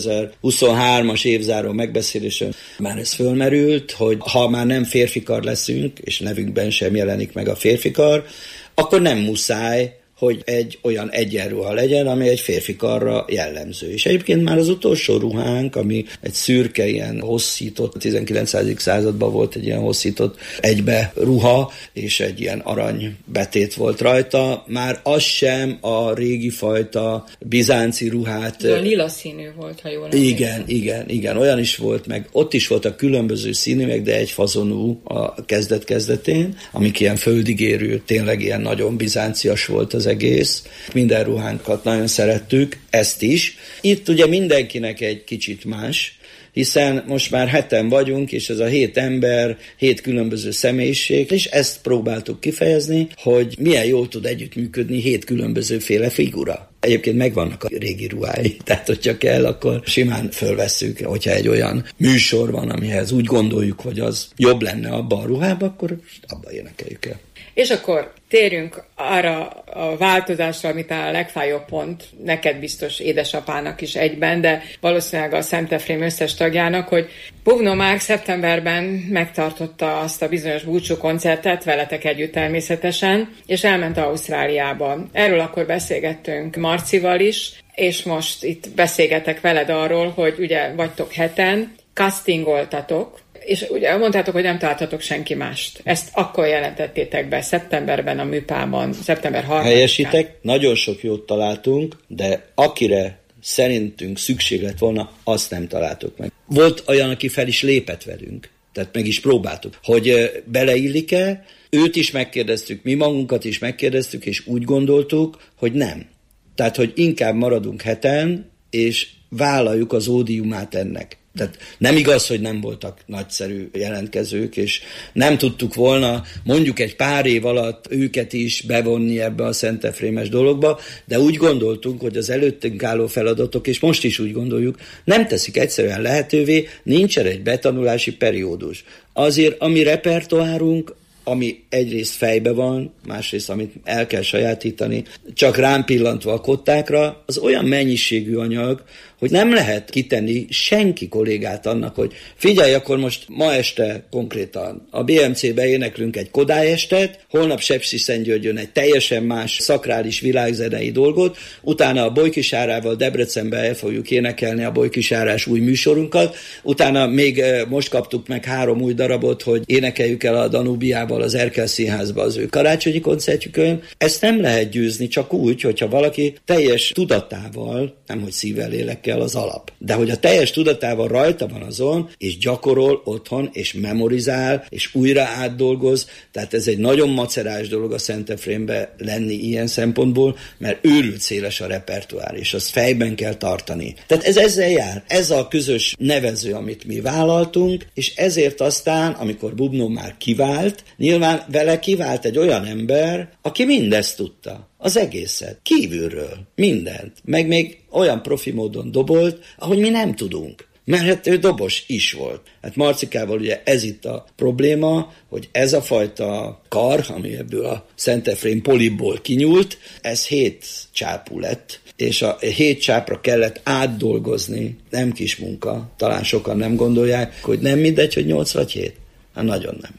2023-as évzáró megbeszélésen, már ez fölmerült, hogy ha már nem férfikar leszünk, és nevünkben sem jelenik meg a férfikar, akkor nem muszáj, hogy egy olyan egyenruha legyen, ami egy férfikarra jellemző. És egyébként már az utolsó ruhánk, ami egy szürke, ilyen hosszított, 19. században volt egy ilyen hosszított egybe ruha, és egy ilyen arany betét volt rajta, már az sem a régi fajta bizánci ruhát. A lila színű volt, ha jól Igen, olyan is volt, meg ott is voltak különböző színűek, de egy fazonú a kezdet-kezdetén, amik ilyen földigérő, tényleg ilyen nagyon bizáncias volt az egész. Minden ruhánkat nagyon szerettük, ezt is. Itt ugye mindenkinek egy kicsit más, hiszen most már 7-en vagyunk, és ez a 7 ember, 7 különböző személyiség, és ezt próbáltuk kifejezni, hogy milyen jól tud együttműködni 7 különbözőféle figura. Egyébként megvannak a régi ruhái, tehát hogyha kell, akkor simán fölvesszük, hogyha egy olyan műsor van, amihez úgy gondoljuk, hogy az jobb lenne abban a ruhában, akkor abban énekeljük el. És akkor térjünk arra a változásra, amit a legfájóbb pont, neked biztos édesapának is egyben, de valószínűleg a Szentefrém összes tagjának, hogy Bubnó Márk szeptemberben megtartotta azt a bizonyos búcsú koncertet, veletek együtt természetesen, és elment Ausztráliába. Erről akkor beszélgettünk Marcival is, és most itt beszélgetek veled arról, hogy ugye vagytok 7-en, castingoltatok, és ugye mondtátok, hogy nem találtatok senki mást. Ezt akkor jelentettétek be szeptemberben a Műpában, szeptember 3-án. Helyesítek, nagyon sok jót találtunk, de akire szerintünk szükség lett volna, azt nem találtuk meg. Volt olyan, aki fel is lépett velünk, tehát meg is próbáltuk, hogy beleillik-e, őt is megkérdeztük, mi magunkat is megkérdeztük, és úgy gondoltuk, hogy nem. Tehát, hogy inkább maradunk 7-en, és vállaljuk az ódiumát ennek. Tehát nem igaz, hogy nem voltak nagyszerű jelentkezők, és nem tudtuk volna mondjuk egy pár év alatt őket is bevonni ebbe a szentefrémes dologba, de úgy gondoltunk, hogy az előttünk álló feladatok, és most is úgy gondoljuk, nem teszik egyszerűen lehetővé, nincsen egy betanulási periódus. Azért a mi repertoárunk, ami egyrészt fejbe van, másrészt amit el kell sajátítani, csak rám pillantva a kottákra, az olyan mennyiségű anyag, hogy nem lehet kitenni senki kollégát annak, hogy figyelj, akkor most ma este konkrétan a BMC-be éneklünk egy Kodály estet, holnap Sepsiszentgyörgyön egy teljesen más szakrális világzenei dolgot, utána a Bolykisárával Debrecenbe el fogjuk énekelni a Bolykisárás új műsorunkat, utána még most kaptuk meg 3 új darabot, hogy énekeljük el a Danubiával az Erkel Színházba az ő karácsonyi koncertjükön. Ezt nem lehet győzni csak úgy, hogyha valaki teljes tudatával, nemhogy szívvel, lélekkel az alap. De hogy a teljes tudatával rajta van azon, és gyakorol otthon, és memorizál, és újra átdolgoz, tehát ez egy nagyon macerás dolog a Szentefrémbe lenni ilyen szempontból, mert őrült széles a repertoár, és azt fejben kell tartani. Tehát ez ezzel jár. Ez a közös nevező, amit mi vállaltunk, és ezért aztán, amikor Bubnó már kivált, nyilván vele kivált egy olyan ember, aki mindezt tudta. Az egészet. Kívülről. Mindent. Meg még olyan profi módon dobolt, ahogy mi nem tudunk. Mert hát ő dobos is volt. Hát Marcikával ugye ez itt a probléma, hogy ez a fajta kar, ami ebből a Szentefrém polipból kinyúlt, ez 7 csápú lett, és a 7 csápra kellett átdolgozni. Nem kis munka. Talán sokan nem gondolják, hogy nem mindegy, hogy 8 vagy 7. Hát nagyon nem.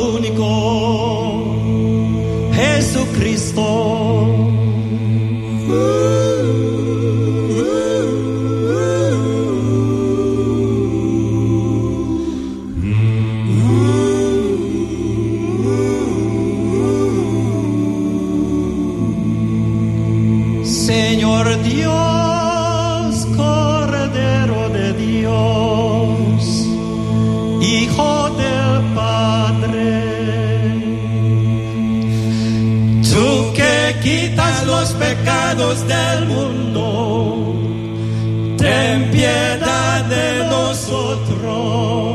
único Jesucristo. Señor Dios, Cordero de Dios, Hijo del Padre, tú que quitas los pecados del mundo, ten piedad de nosotros.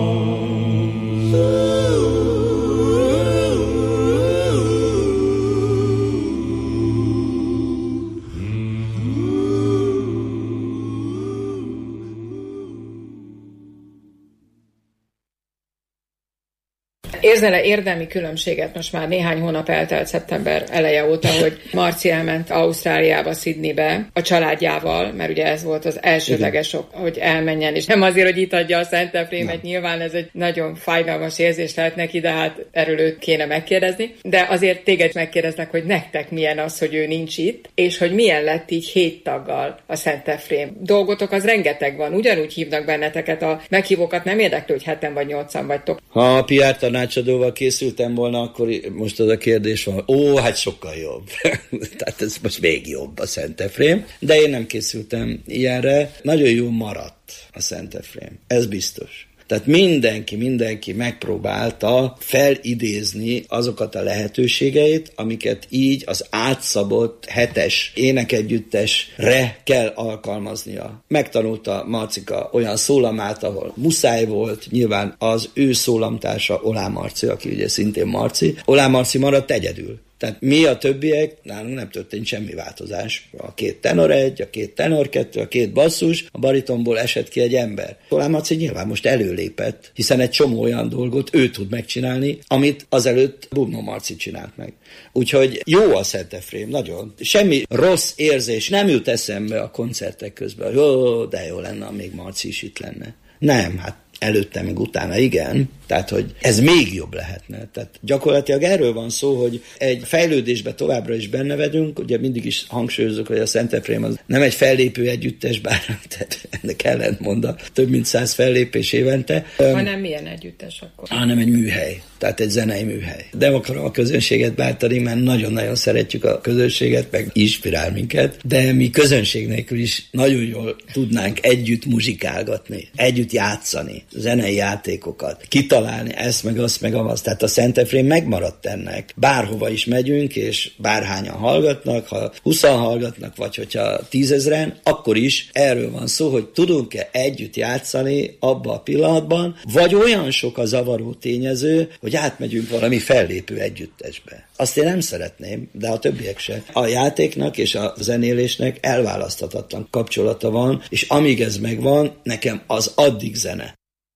Érzele érdemi különbséget most már néhány hónap eltelt szeptember eleje óta, hogy Marci elment Ausztráliába, Sydneybe a családjával, mert ugye ez volt az elsődleges ok, hogy elmenjen, és nem azért, hogy itt adja a Szent Efrémet, nyilván ez egy nagyon fájdalmas érzés lehet neki, de hát erről őt kéne megkérdezni. De azért téged megkérdeznek, hogy nektek milyen az, hogy ő nincs itt, és hogy milyen lett így 7 taggal a Szent Efrém. Dolgotok az rengeteg van, ugyanúgy hívnak benneteket, a meghívókat nem érdekli, hogy 7 vagy 8 vagytok. Ha a PR tanácsadóval készültem volna, akkor most az a kérdés van, hát sokkal jobb. Tehát ez most még jobb a Szent Efrém. De én nem készültem ilyenre. Nagyon jó maradt a Szent Efrém. Ez biztos. Tehát mindenki megpróbálta felidézni azokat a lehetőségeit, amiket így az átszabott 7-es énekegyüttesre kell alkalmaznia. Megtanulta Marcika olyan szólamát, ahol muszáj volt, nyilván az ő szólamtársa Olá Marci, aki ugye szintén Marci. Olá Marci maradt egyedül. Tehát mi a többiek, nálunk nem történt semmi változás. A 2 tenor 1, a 2 tenor 2, a 2 basszus, a baritonból esett ki egy ember. Olá Marci nyilván most előlépett, hiszen egy csomó olyan dolgot ő tud megcsinálni, amit azelőtt Bubnó Marci csinált meg. Úgyhogy jó a Szent Efrém, nagyon. Semmi rossz érzés nem jut eszembe a koncertek közben. De jó lenne, még Marci is itt lenne. Nem, hát előtte, meg utána, igen. Tehát, hogy ez még jobb lehetne. Tehát gyakorlatilag erről van szó, hogy egy fejlődésben továbbra is benne vagyunk, ugye mindig is hangsúlyozok, hogy a Szent Efrém az nem egy fellépő együttes, bár tehát ennek ellentmond több mint 100 fellépés évente. Hanem milyen együttes akkor? Hanem egy műhely, tehát egy zenei műhely. De akarom a közönséget bántani, mert nagyon-nagyon szeretjük a közönséget, meg inspirál minket, de mi közönség nélkül is nagyon jól tudnánk együtt muzsikálgatni, együtt játszani, zenei játékokat, kitalálni ezt, meg azt, meg azt. Tehát a Szent Efrém megmaradt ennek. Bárhova is megyünk, és bárhányan hallgatnak, ha 20 hallgatnak, vagy hogyha 10 000, akkor is erről van szó, hogy tudunk-e együtt játszani abba a pillanatban, vagy olyan sok a zavaró tényező, hogy átmegyünk valami fellépő együttesbe. Azt én nem szeretném, de a többiek se. A játéknak és a zenélésnek elválaszthatatlan kapcsolata van, és amíg ez megvan, nekem az addig zene.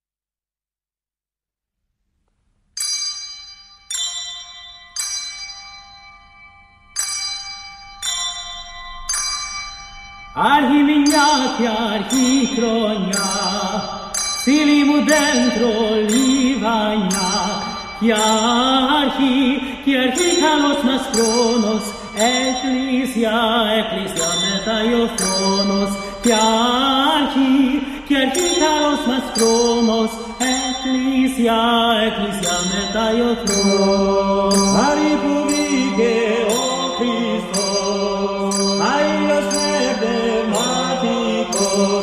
Arhi mignati, arhi crogna, silimu dentro livagna, chiarchi kalos mastronos, ecclesia metaiophronos, chiarchi kalos mastronos, ecclesia metaiophronos. Ari publique, o Christos, aios matematicos,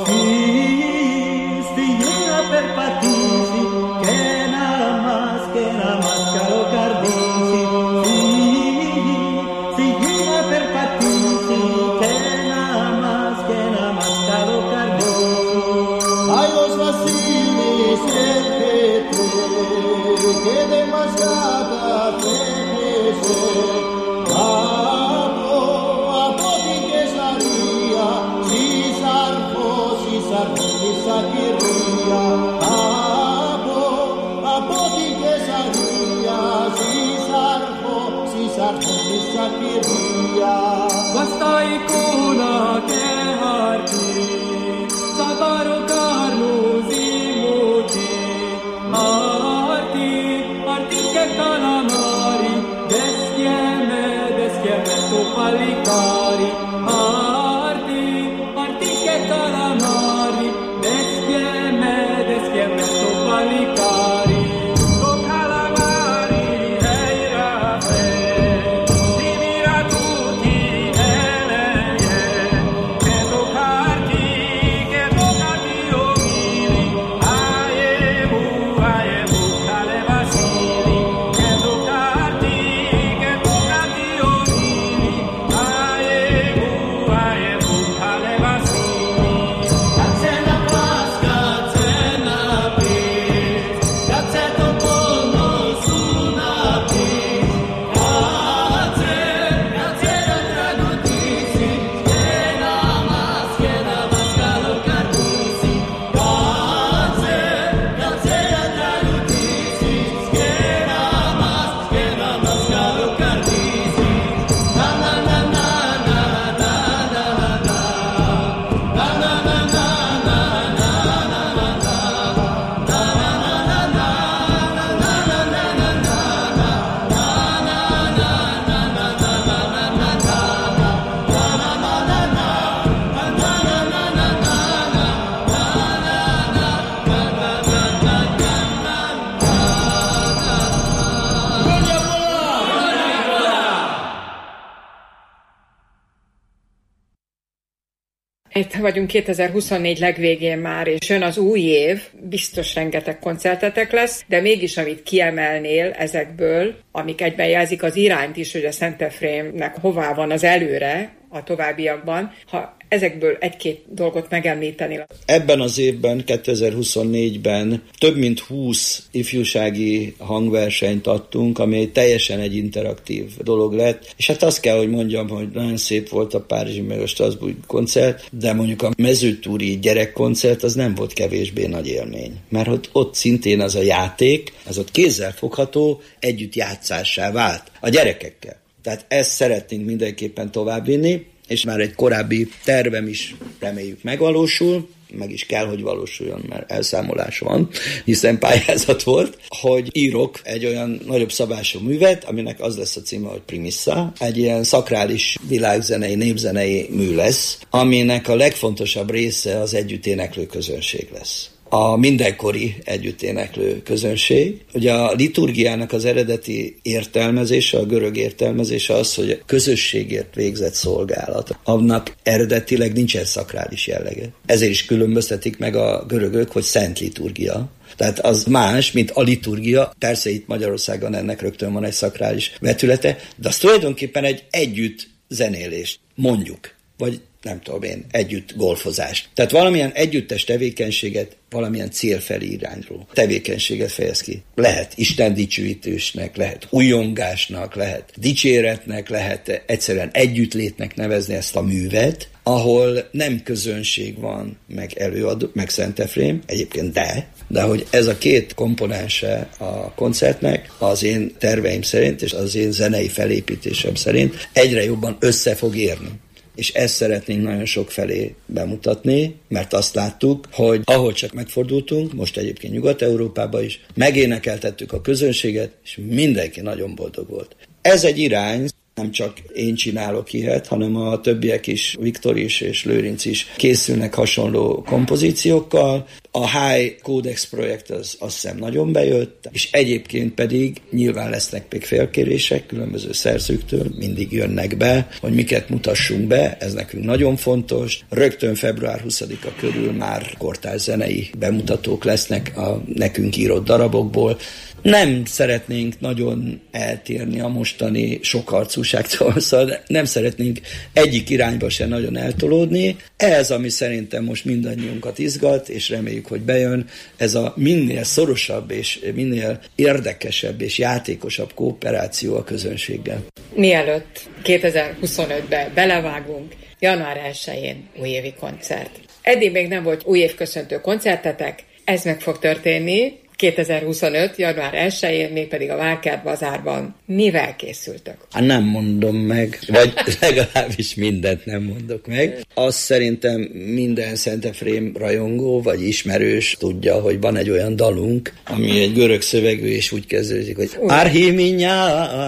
stiglia per patisi, che nada más caro cardisi, stiglia per patisi, que nada más caro cardisi. Ay los vacilis que demasiada felice, Sakiria, basta icona che harti, Sataro Carlos imuti, arti che calamari, deschieme tu palicari, arti che calamari, deschieme tu palicari. O calamari, hey rafe, dimira tutti che toccarti omili, aebu, cale vasili, che toccarti omili, aebu, cale vasili. Gazzena pasca, gazzena pis, gazzetto polno su una pis, gazzena tradutisi, schiena mascalo cartisi, gazzena tradutisi, schiena mascalo cartisi, na na na na na na na na na na Itt vagyunk 2024 legvégén már, és jön az új év, biztos rengeteg koncertetek lesz, de mégis amit kiemelnél ezekből, amik egyben jelzik az irányt is, hogy a Szent Efrémnek hová van az előre a továbbiakban, ha ezekből egy-két dolgot megemlítenél. Ebben az évben, 2024-ben több mint 20 ifjúsági hangversenyt adtunk, ami teljesen egy interaktív dolog lett, és hát azt kell, hogy mondjam, hogy nagyon szép volt a párizsi meg a strasbourgi koncert, de mondjuk a mezőtúri gyerekkoncert az nem volt kevésbé nagy élmény, mert ott szintén az a játék, az ott kézzel fogható együtt játszássá vált a gyerekekkel. Tehát ezt szeretnénk mindenképpen továbbvinni, és már egy korábbi tervem is reméljük megvalósul, meg is kell, hogy valósuljon, mert elszámolás van, hiszen pályázat volt, hogy írok egy olyan nagyobb szabású művet, aminek az lesz a címe, hogy Primissa, egy ilyen szakrális világzenei, népzenei mű lesz, aminek a legfontosabb része az együtt éneklő közönség lesz. A mindenkori együtténeklő közönség. Ugye a liturgiának az eredeti értelmezése, a görög értelmezése az, hogy a közösségért végzett szolgálat. Annak eredetileg nincsen szakrális jellege. Ezért is különböztetik meg a görögök, hogy szent liturgia. Tehát az más, mint a liturgia. Persze itt Magyarországon ennek rögtön van egy szakrális vetülete, de az tulajdonképpen egy együtt zenélés, mondjuk, vagy nem tudom én, együtt golfozást. Tehát valamilyen együttes tevékenységet, valamilyen cél felé irányuló tevékenységet fejez ki. Lehet Isten dicsőítésnek, lehet újongásnak, lehet dicséretnek, lehet egyszerűen együttlétnek nevezni ezt a művet, ahol nem közönség van, meg előadó, meg Szent Efrém, egyébként de hogy ez a két komponense a koncertnek az én terveim szerint, és az én zenei felépítésem szerint egyre jobban össze fog érni. És ezt szeretnénk nagyon sok felé bemutatni, mert azt láttuk, hogy ahol csak megfordultunk, most egyébként Nyugat-Európában is, megénekeltettük a közönséget, és mindenki nagyon boldog volt. Ez egy irány, nem csak én csinálok ilyet, hanem a többiek is, Viktor is és Lőrinc is készülnek hasonló kompozíciókkal. A High Codex projekt az azt hiszem nagyon bejött, és egyébként pedig nyilván lesznek még felkérések különböző szerzőktől, mindig jönnek be, hogy miket mutassunk be, ez nekünk nagyon fontos. Rögtön február 20-a körül már kortárs zenei bemutatók lesznek a nekünk írott darabokból. Nem szeretnénk nagyon eltérni a mostani sokarcúságtól, szóval nem szeretnénk egyik irányba sem nagyon eltolódni. Ez, ami szerintem most mindannyiunkat izgat, és reméljük, hogy bejön, ez a minél szorosabb és minél érdekesebb és játékosabb kooperáció a közönséggel. Mielőtt 2025-be belevágunk, január 1-én újévi koncert. Eddig még nem volt újévköszöntő koncertetek, ez meg fog történni 2025. január 1-én, mégpedig a Várkert Bazárban. Mivel készültök? Nem mondom meg, vagy legalábbis mindent nem mondok meg. Azt szerintem minden Szentefrém rajongó, vagy ismerős tudja, hogy van egy olyan dalunk, ami egy görög szövegű, és úgy kezdődik, hogy Archiminya,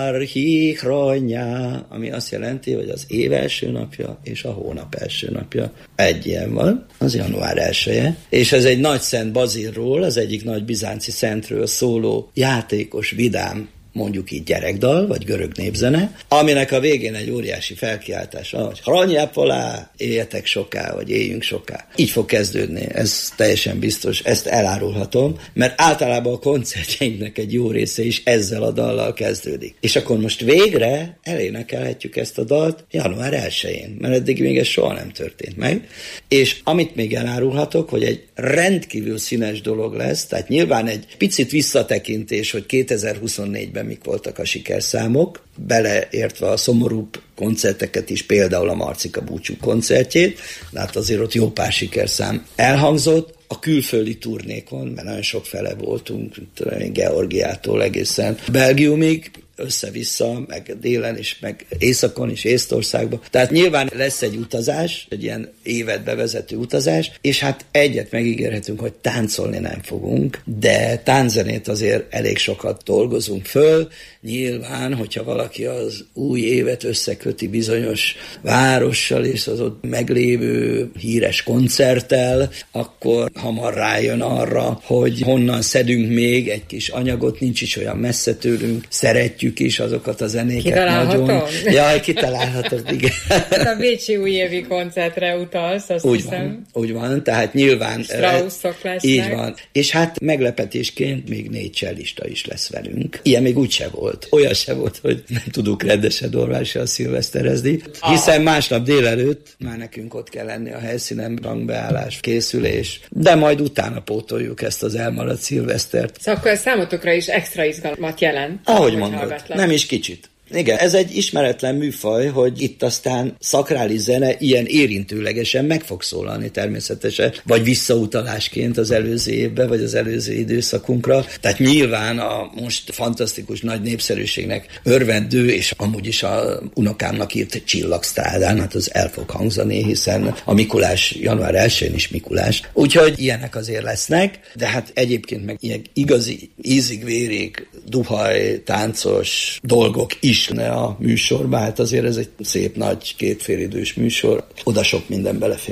Archichronya, ami azt jelenti, hogy az év első napja és a hónap első napja. Egy ilyen van, az január 1-je, és ez egy nagy Szent Bazilról, az egyik nagy bizánci szentről szóló játékos, vidám, mondjuk így gyerekdal, vagy görög népzene, aminek a végén egy óriási felkiáltás van, hogy Hranyápolá, éljetek soká, vagy éljünk soká. Így fog kezdődni, ez teljesen biztos, ezt elárulhatom, mert általában a koncertjeinknek egy jó része is ezzel a dallal kezdődik. És akkor most végre elénekelhetjük ezt a dalt január 1-én, mert eddig még ez soha nem történt meg. És amit még elárulhatok, hogy egy rendkívül színes dolog lesz, tehát nyilván egy picit visszatekintés, hogy 2024-ben mik voltak a sikerszámok, beleértve a szomorúbb koncerteket is, például a Marcika búcsú koncertjét, de hát azért ott jó pár sikerszám elhangzott, a külföldi turnékon, mert nagyon sok fele voltunk, Georgiától egészen Belgiumig, össze-vissza, meg délen is, meg északon is, Észtországban. Tehát nyilván lesz egy utazás, egy ilyen évet bevezető utazás, és hát egyet megígérhetünk, hogy táncolni nem fogunk, de tánczenét azért elég sokat dolgozunk föl. Nyilván, hogyha valaki az új évet összeköti bizonyos várossal, és az ott meglévő híres koncerttel, akkor hamar rájön arra, hogy honnan szedünk még egy kis anyagot, nincs is olyan messze tőlünk, szeretjük is azokat a zenéket nagyon. Jaj, kitalálhatod, igen. A bécsi újévi koncertre utalsz, azt úgy hiszem. Van, úgy van, tehát nyilván... Strausszok lesznek. Így van. És hát meglepetésként még 4 csellista is lesz velünk. Ilyen még úgyse volt. Olyan se volt, hogy nem tudunk rendesen Dorvással szilveszterezni, hiszen másnap délelőtt már nekünk ott kell lenni a helyszínen, rangbeállás, készülés, de majd utána pótoljuk ezt az elmaradt szilvesztert. Szóval akkor számotokra is extra izgalmat jelent. Ahogy mondod, nem is kicsit. Igen, ez egy ismeretlen műfaj, hogy itt aztán szakrális zene ilyen érintőlegesen meg fog szólalni természetesen, vagy visszautalásként az előző évbe, vagy az előző időszakunkra. Tehát nyilván a most fantasztikus nagy népszerűségnek örvendő, és amúgy is a unokámnak írt Csillagstrádán, hát az el fog hangzani, hiszen a Mikulás január 1-én is Mikulás. Úgyhogy ilyenek azért lesznek, de hát egyébként meg ilyen igazi ízig-vérig, duhaj, táncos dolgok is a műsorban, hát azért ez egy szép nagy kétfélidős műsor, oda sok minden belefér.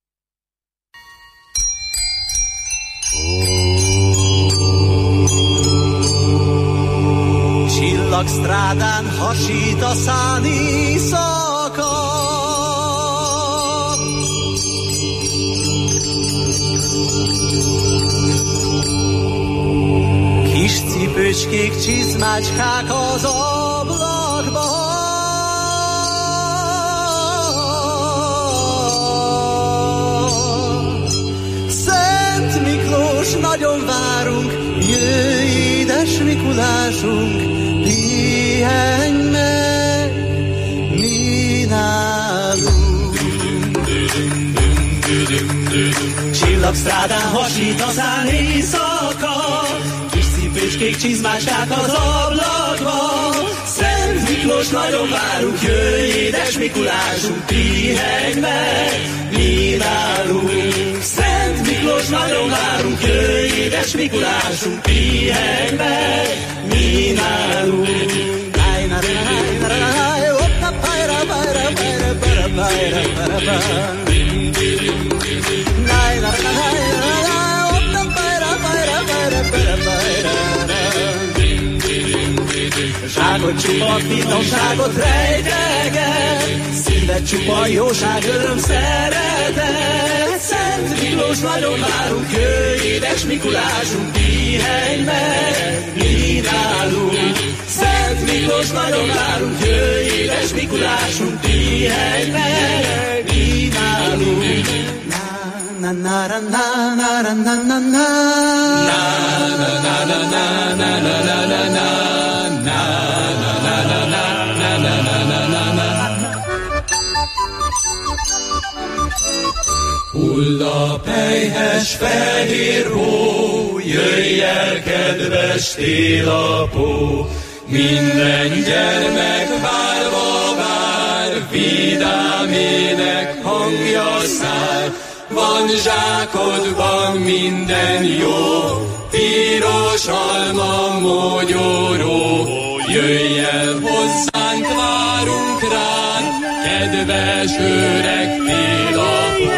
Csillagstrádán hasít a szán éjszaka, kis cipőcskék, csizmácskák az ablakban. Szent Miklós, nagyon várunk, jöjj, édes Mikulásunk, pihenj meg mi nálunk. Csillagstrádán hasít a szán éjszaka, kis cipőcskék, csizmáskák az ablakba. Szent Miklós, nagyon várunk, jöjj, édes Mikulásunk, pihenj meg mi nálunk. Szent Miklós, nagyon várunk, jöjj, édes Mikulásunk, pihenj meg mi nálunk. Zsákot csupa, finomságot rejteget, szíved csupa, jóság, öröm, szeretet. Szent Miklós, nagyon várunk, jöjj, édes Mikulásunk, pihenj meg mi nálunk. Szent Miklós, nagyon várunk, jöjj, édes Mikulásunk, pihenj meg mi nálunk. Na na na na na na na na na na na na na na na na. Hull a pelyhes fehér hó, jöjj el, kedves télapó, minden gyermek várva vár, vidám ének hangja száll, van zsákodban minden jó, piros alma mogyoró. Jöjj el hozzánk, várunk rád, kedves öreg télapó.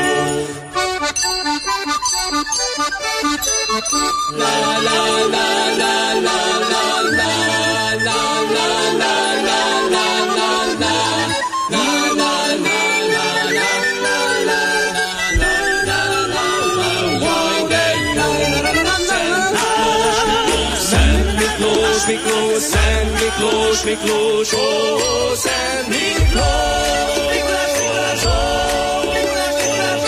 La la la la la la la la la la la la la la. Miklós, Szent Miklós, Miklós, ó, Szent Miklós, Miklós, Miklós, ó, Miklós, Miklós,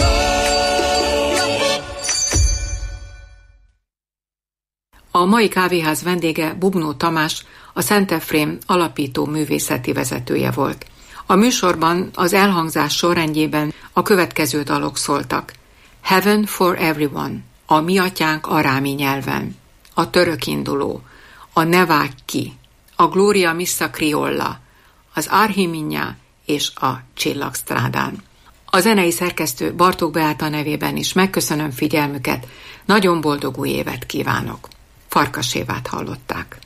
ó. A mai kávéház vendége Bubnó Tamás, a Szent Efrém alapító művészeti vezetője volt. A műsorban az elhangzás sorrendjében a következő dalok szóltak: Heaven for Everyone, a Mi Atyánk arámi nyelven, a Török induló, a Ne vágj ki, a Gloria Missa Criolla, az Arhiminja és a Csillagstrádán. A zenei szerkesztő Bartók Beáta nevében is megköszönöm figyelmüket, nagyon boldog új évet kívánok. Farkas Évát hallották.